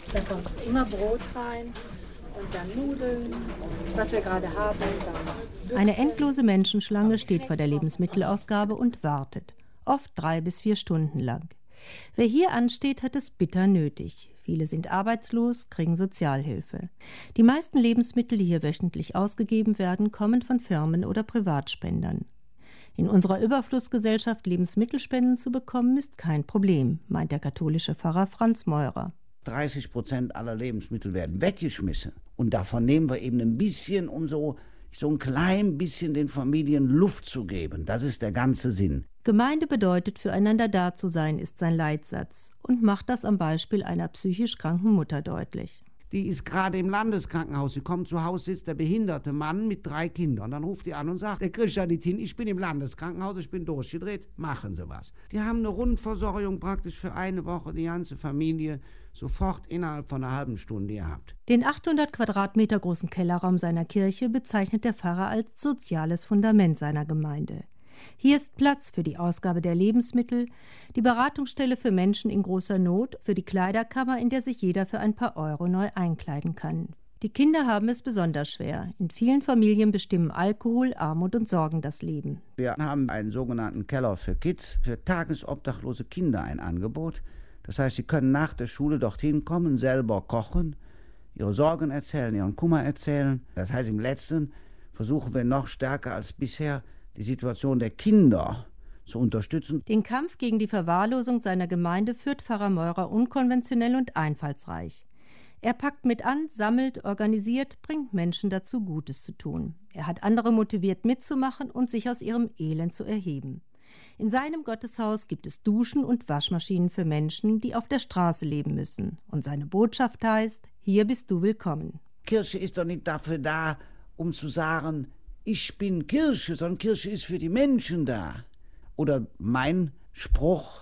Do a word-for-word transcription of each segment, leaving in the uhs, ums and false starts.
Da kommt immer Brot rein und dann Nudeln und was wir gerade haben. Dann Eine endlose Menschenschlange steht vor der Lebensmittelausgabe und wartet, oft drei bis vier Stunden lang. Wer hier ansteht, hat es bitter nötig. Viele sind arbeitslos, kriegen Sozialhilfe. Die meisten Lebensmittel, die hier wöchentlich ausgegeben werden, kommen von Firmen oder Privatspendern. In unserer Überflussgesellschaft Lebensmittelspenden zu bekommen, ist kein Problem, meint der katholische Pfarrer Franz Meurer. dreißig Prozent aller Lebensmittel werden weggeschmissen. Und davon nehmen wir eben ein bisschen, um so, so ein klein bisschen den Familien Luft zu geben. Das ist der ganze Sinn. Gemeinde bedeutet, füreinander da zu sein, ist sein Leitsatz und macht das am Beispiel einer psychisch kranken Mutter deutlich. Die ist gerade im Landeskrankenhaus. Sie kommt zu Hause, sitzt der behinderte Mann mit drei Kindern. Dann ruft die an und sagt, der kriegt ja nicht hin, ich bin im Landeskrankenhaus, ich bin durchgedreht, machen Sie was. Die haben eine Rundversorgung praktisch für eine Woche, die ganze Familie, sofort innerhalb von einer halben Stunde gehabt. Den achthundert Quadratmeter großen Kellerraum seiner Kirche bezeichnet der Pfarrer als soziales Fundament seiner Gemeinde. Hier ist Platz für die Ausgabe der Lebensmittel, die Beratungsstelle für Menschen in großer Not, für die Kleiderkammer, in der sich jeder für ein paar Euro neu einkleiden kann. Die Kinder haben es besonders schwer. In vielen Familien bestimmen Alkohol, Armut und Sorgen das Leben. Wir haben einen sogenannten Keller für Kids, für tagesobdachlose Kinder ein Angebot. Das heißt, sie können nach der Schule dorthin kommen, selber kochen, ihre Sorgen erzählen, ihren Kummer erzählen. Das heißt, im Letzten versuchen wir noch stärker als bisher, die Situation der Kinder zu unterstützen. Den Kampf gegen die Verwahrlosung seiner Gemeinde führt Pfarrer Meurer unkonventionell und einfallsreich. Er packt mit an, sammelt, organisiert, bringt Menschen dazu, Gutes zu tun. Er hat andere motiviert, mitzumachen und sich aus ihrem Elend zu erheben. In seinem Gotteshaus gibt es Duschen und Waschmaschinen für Menschen, die auf der Straße leben müssen. Und seine Botschaft heißt, hier bist du willkommen. Kirche ist doch nicht dafür da, um zu sagen, ich bin Kirche, sondern Kirche ist für die Menschen da. Oder mein Spruch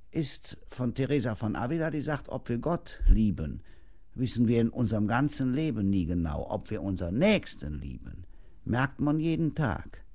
ist von Teresa von Avila, die sagt, ob wir Gott lieben, wissen wir in unserem ganzen Leben nie genau. Ob wir unseren Nächsten lieben, merkt man jeden Tag.